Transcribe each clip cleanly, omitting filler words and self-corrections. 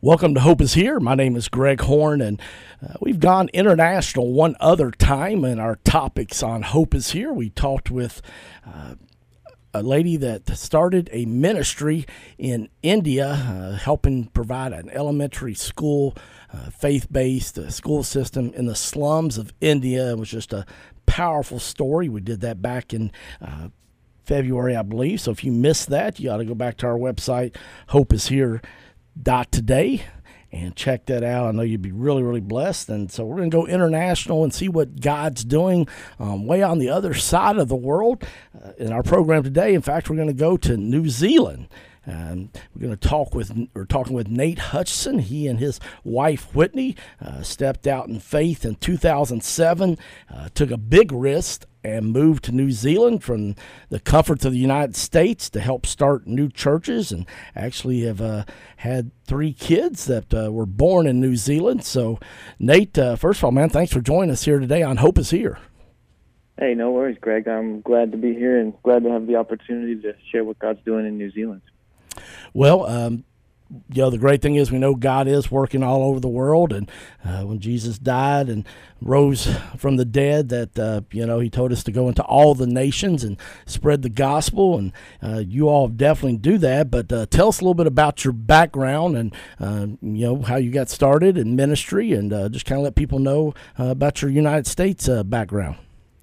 Welcome to Hope is Here. My name is Greg Horn, and we've gone international one other time in our topics on Hope is Here. We talked with a lady that started a ministry in India, helping provide an elementary school, faith-based school system in the slums of India. It was just a powerful story. We did that back in February, I believe. So if you missed that, you ought to go back to our website, hopeishere.today, and check that out. I know you'd be really, really blessed. And so we're going to go international and see what God's doing way on the other side of the world in our program today. In fact, we're going to go to New Zealand. We're going to we're talking with Nate Hutchison. He and his wife Whitney stepped out in faith in 2007, took a big risk and moved to New Zealand from the comforts of the United States to help start new churches, and actually have had 3 kids that were born in New Zealand. So, Nate, first of all, man, thanks for joining us here today on Hope is Here. Hey, no worries, Greg. I'm glad to be here and glad to have the opportunity to share what God's doing in New Zealand. Well, the great thing is we know God is working all over the world, and when Jesus died and rose from the dead, that he told us to go into all the nations and spread the gospel, and you all definitely do that. But tell us a little bit about your background and how you got started in ministry, and just kind of let people know about your United States background.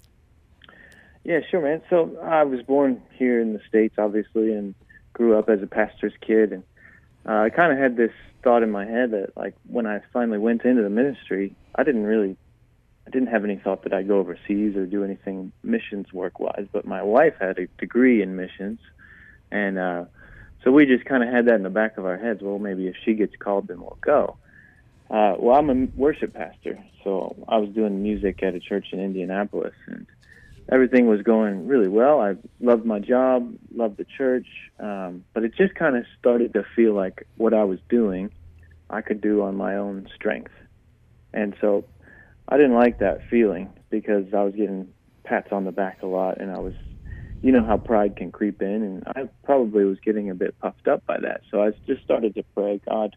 Yeah, sure, man. So I was born here in the States, obviously, and grew up as a pastor's kid, and I kind of had this thought in my head that, like, when I finally went into the ministry, I didn't have any thought that I'd go overseas or do anything missions work-wise, but my wife had a degree in missions, and so we just kind of had that in the back of our heads. Well, maybe if she gets called, then we'll go. Well, I'm a worship pastor, so I was doing music at a church in Indianapolis, and everything was going really well. I loved my job, loved the church, but it just kind of started to feel like what I was doing, I could do on my own strength. And so I didn't like that feeling because I was getting pats on the back a lot, and I was, how pride can creep in, and I probably was getting a bit puffed up by that. So I just started to pray, God,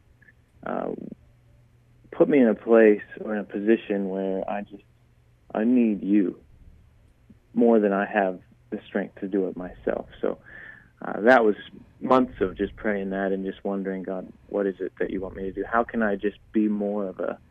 put me in a place or in a position where I need you more than I have the strength to do it myself. So that was months of just praying that and just wondering, God, what is it that you want me to do? How can I just be more of a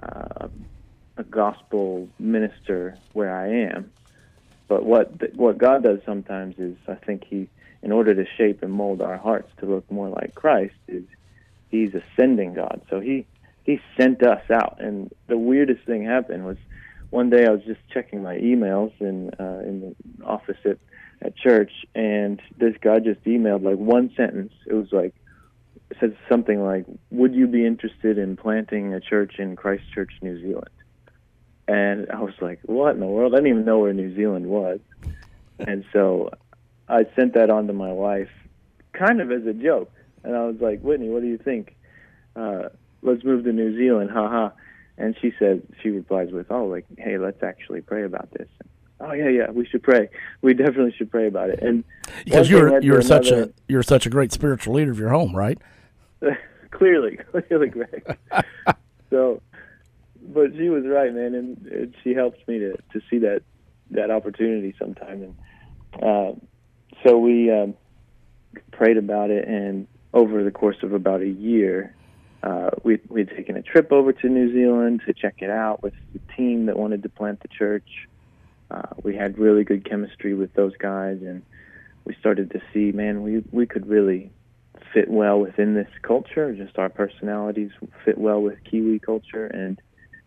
gospel minister where I am? But what God does sometimes is, I think He, in order to shape and mold our hearts to look more like Christ, He's a sending God. So He sent us out. And the weirdest thing happened was, one day I was just checking my emails in the office at church, and this guy just emailed like one sentence. It said something like, "Would you be interested in planting a church in Christchurch, New Zealand?" And I was like, what in the world? I didn't even know where New Zealand was. And so I sent that on to my wife kind of as a joke. And I was like, Whitney, what do you think? Let's move to New Zealand, haha. And she replies with, hey, let's actually pray about this. Oh yeah, we should pray. We definitely should pray about it. And because you're such a great spiritual leader of your home, right? Clearly, Greg. So, but she was right, man, and she helps me to see that opportunity sometime. And so we prayed about it, and over the course of about a year, we'd taken a trip over to New Zealand to check it out with the team that wanted to plant the church. We had really good chemistry with those guys, and we started to see, man, we could really fit well within this culture. Just our personalities fit well with Kiwi culture, and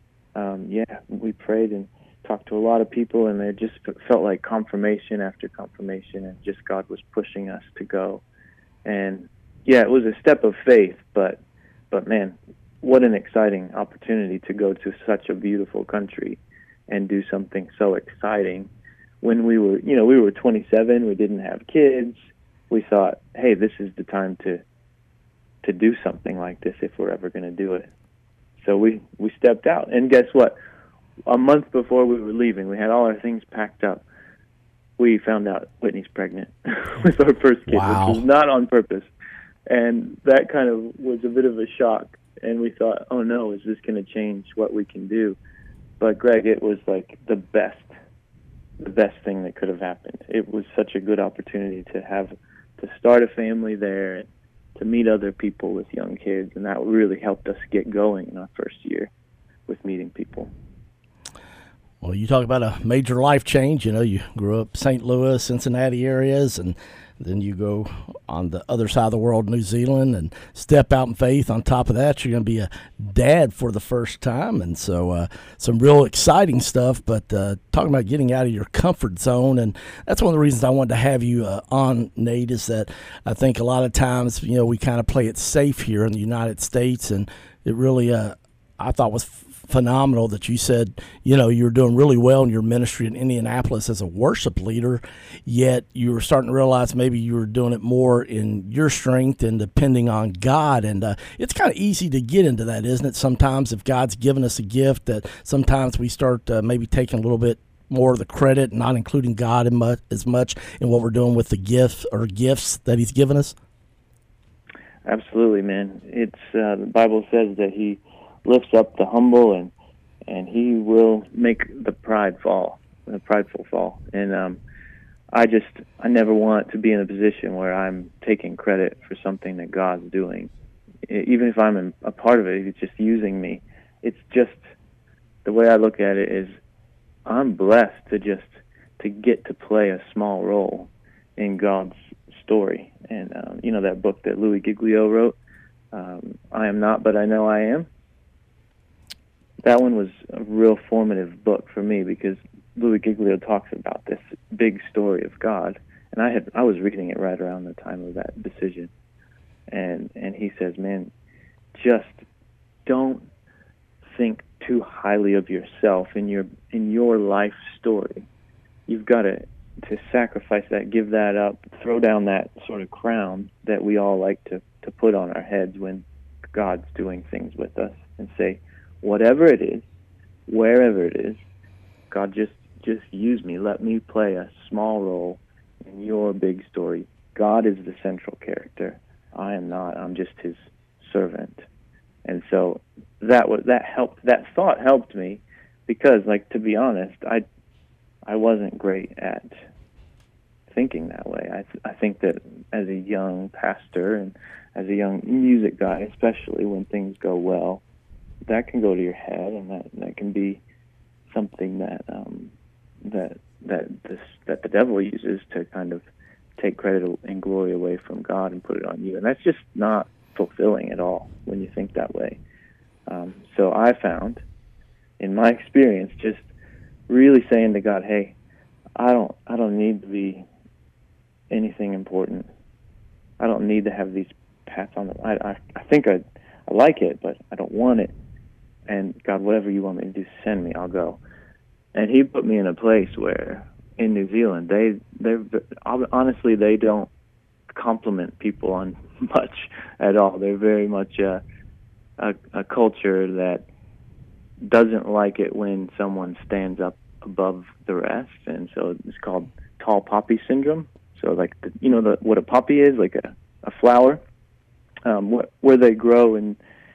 we prayed and talked to a lot of people, and it just felt like confirmation after confirmation, and just God was pushing us to go. And yeah, it was a step of faith, but man, what an exciting opportunity to go to such a beautiful country and do something so exciting. When we were 27, we didn't have kids. We thought, hey, this is the time to do something like this if we're ever going to do it. So we stepped out. And guess what? A month before we were leaving, we had all our things packed up. We found out Whitney's pregnant with our first kid, Wow. which was not on purpose. And that kind of was a bit of a shock. and we thought, oh no, is this going to change what we can do? But Greg, it was like the best thing that could have happened. It was such a good opportunity to start a family there, and to meet other people with young kids, and that really helped us get going in our first year with meeting people. Well, you talk about a major life change. You know, you grew up St. Louis, Cincinnati areas, and then you go on the other side of the world, New Zealand, and step out in faith. On top of that, you're going to be a dad for the first time, and so some real exciting stuff. But talking about getting out of your comfort zone, and that's one of the reasons I wanted to have you on, Nate, is that I think a lot of times, you know, we kind of play it safe here in the United States, and it really, I thought was phenomenal that you said, you know, you were doing really well in your ministry in Indianapolis as a worship leader, yet you were starting to realize maybe you were doing it more in your strength and depending on God. And it's kind of easy to get into that, isn't it? Sometimes if God's given us a gift, that sometimes we start maybe taking a little bit more of the credit and not including God as much in what we're doing with the gifts that He's given us. Absolutely, man. It's the Bible says that He lifts up the humble, and He will make the prideful fall. And I never want to be in a position where I'm taking credit for something that God's doing. Even if I'm a part of it, He's just using me. It's just, the way I look at it is, I'm blessed to get to play a small role in God's story. And you know that book that Louis Giglio wrote, I Am Not, But I Know I Am? That one was a real formative book for me, because Louis Giglio talks about this big story of God, and I was reading it right around the time of that decision, and he says, man, just don't think too highly of yourself in your life story. You've got to sacrifice that, give that up, throw down that sort of crown that we all like to put on our heads when God's doing things with us, and say, whatever it is, wherever it is, God, just use me. Let me play a small role in your big story. God is the central character. I am not. I'm just His servant. And so that helped. That thought helped me, because, like, to be honest, I wasn't great at thinking that way. I think that as a young pastor and as a young music guy, especially when things go well, that can go to your head, and that can be something that the devil uses to kind of take credit and glory away from God and put it on you, and that's just not fulfilling at all when you think that way. So I found, in my experience, just really saying to God, "Hey, I don't need to be anything important. I don't need to have these pats on the. I think I like it, but I don't want it. And God, whatever you want me to do, send me. I'll go." And He put me in a place where, in New Zealand, they're honestly, they don't compliment people on much at all. They're very much a culture that doesn't like it when someone stands up above the rest, and so it's called tall poppy syndrome. So, like, what a poppy is, like a flower, where they grow in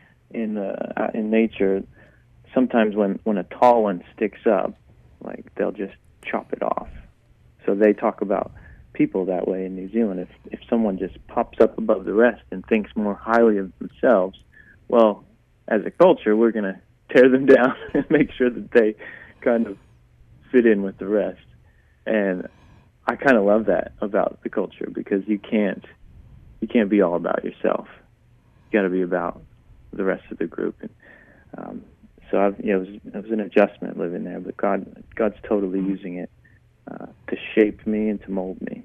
nature. Sometimes when a tall one sticks up, like, they'll just chop it off. So they talk about people that way in New Zealand. If someone just pops up above the rest and thinks more highly of themselves, well, as a culture, we're going to tear them down and make sure that they kind of fit in with the rest. And I kind of love that about the culture, because you can't be all about yourself. You got to be about the rest of the group. And so it was an adjustment living there, but God's totally using it to shape me and to mold me.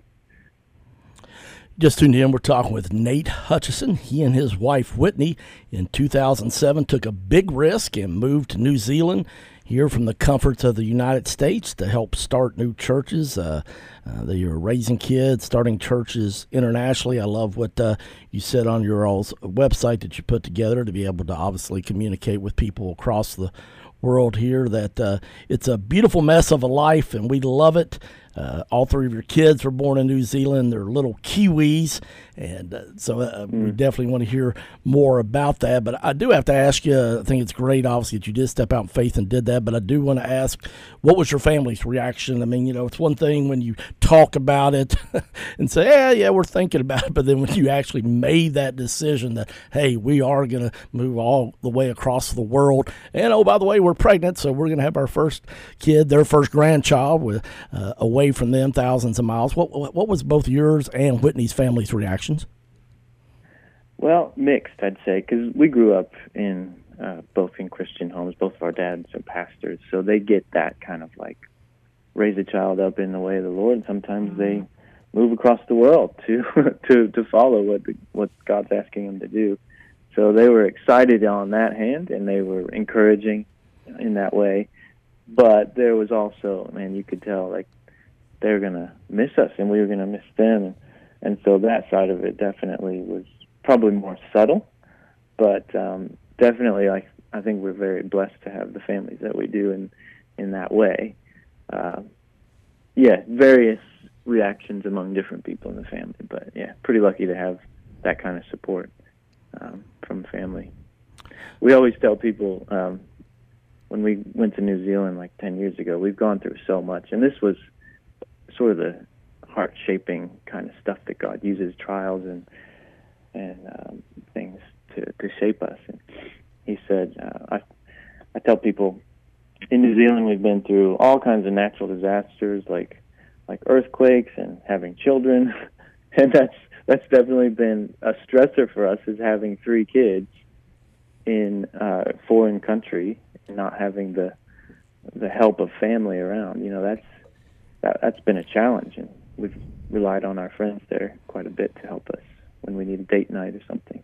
Just tuned in, we're talking with Nate Hutchison. He and his wife, Whitney, in 2007 took a big risk and moved to New Zealand, here from the comforts of the United States, to help start new churches. They are raising kids, starting churches internationally. I love what you said on your all's website that you put together, to be able to obviously communicate with people across the world here, that it's a beautiful mess of a life, and we love it. all three of your kids were born in New Zealand. They're little Kiwis, and we definitely want to hear more about that. But I do have to ask you, I think it's great, obviously, that you did step out in faith and did that, but I do want to ask, what was your family's reaction? I mean, it's one thing when you talk about it and say, yeah, we're thinking about it, but then when you actually made that decision that, hey, we are going to move all the way across the world, and oh, by the way, we're pregnant, so we're going to have our first kid, their first grandchild, with away from them thousands of miles. What was both yours and Whitney's family's reactions? Well, mixed, I'd say, because we grew up in both in Christian homes. Both of our dads are pastors, so they get that kind of like raise a child up in the way of the Lord. And sometimes they move across the world to to follow what God's asking them to do. So they were excited on that hand, and they were encouraging in that way. But there was also, man, you could tell like they were going to miss us, and we were going to miss them, and so that side of it definitely was probably more subtle, but definitely, I think we're very blessed to have the families that we do in that way. Various reactions among different people in the family, but yeah, pretty lucky to have that kind of support from family. We always tell people when we went to New Zealand like 10 years ago, we've gone through so much, and this was sort of the heart-shaping kind of stuff that God uses, trials and things to shape us. And he said, I tell people, in New Zealand we've been through all kinds of natural disasters like earthquakes and having children, and that's definitely been a stressor for us, is having 3 kids in a foreign country and not having the help of family around. That's been a challenge, and we've relied on our friends there quite a bit to help us when we need a date night or something.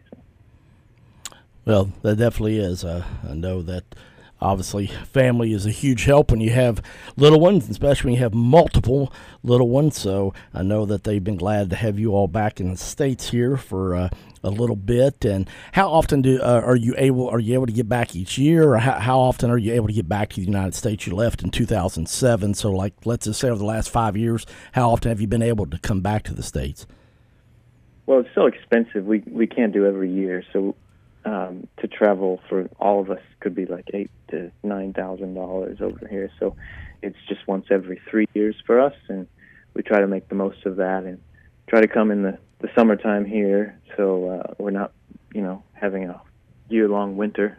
So. Well, that definitely is. I know that obviously family is a huge help when you have little ones, especially when you have multiple little ones. So I know that they've been glad to have you all back in the States here for a little bit. And how often are you able to get back each year, or how often are you able to get back to the United States? You left in 2007, so like let's just say over the last 5 years, how often have you been able to come back to the States? Well, it's so expensive. We can't do every year, so to travel for all of us could be like $8,000 to $9,000 over here. So it's just once every 3 years for us, and we try to make the most of that and try to come in the summertime here, so we're not, having a year-long winter.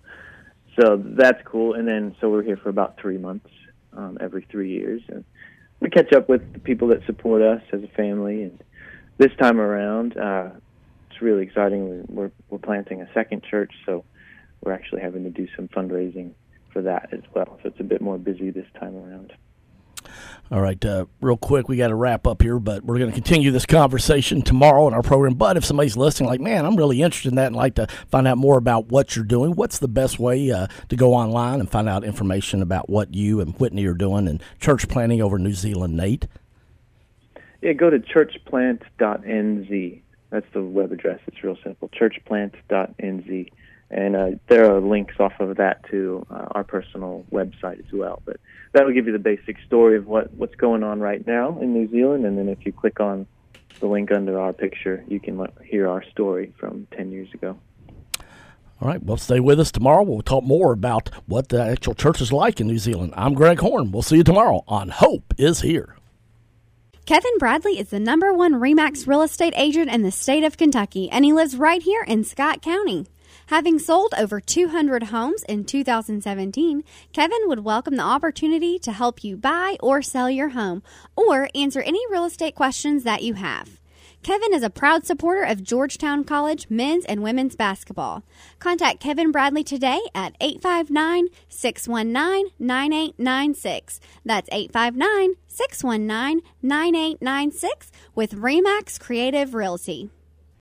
So that's cool. And then so we're here for about 3 months every 3 years, and we catch up with the people that support us as a family. And this time around, it's really exciting. We're planting a second church, so we're actually having to do some fundraising for that as well. So it's a bit more busy this time around. All right, real quick, we got to wrap up here, but we're going to continue this conversation tomorrow in our program. But if somebody's listening, like, man, I'm really interested in that and like to find out more about what you're doing, what's the best way to go online and find out information about what you and Whitney are doing in church planting over New Zealand, Nate? Yeah, go to churchplant.nz. That's the web address. It's real simple, churchplant.nz. And there are links off of that to our personal website as well. But that will give you the basic story of what's going on right now in New Zealand. And then if you click on the link under our picture, you can hear our story from 10 years ago. All right, well, stay with us tomorrow. We'll talk more about what the actual church is like in New Zealand. I'm Greg Horn. We'll see you tomorrow on Hope is Here. Kevin Bradley is the #1 RE/MAX real estate agent in the state of Kentucky, and he lives right here in Scott County. Having sold over 200 homes in 2017, Kevin would welcome the opportunity to help you buy or sell your home or answer any real estate questions that you have. Kevin is a proud supporter of Georgetown College men's and women's basketball. Contact Kevin Bradley today at 859-619-9896. That's 859-619-9896 with RE/MAX Creative Realty.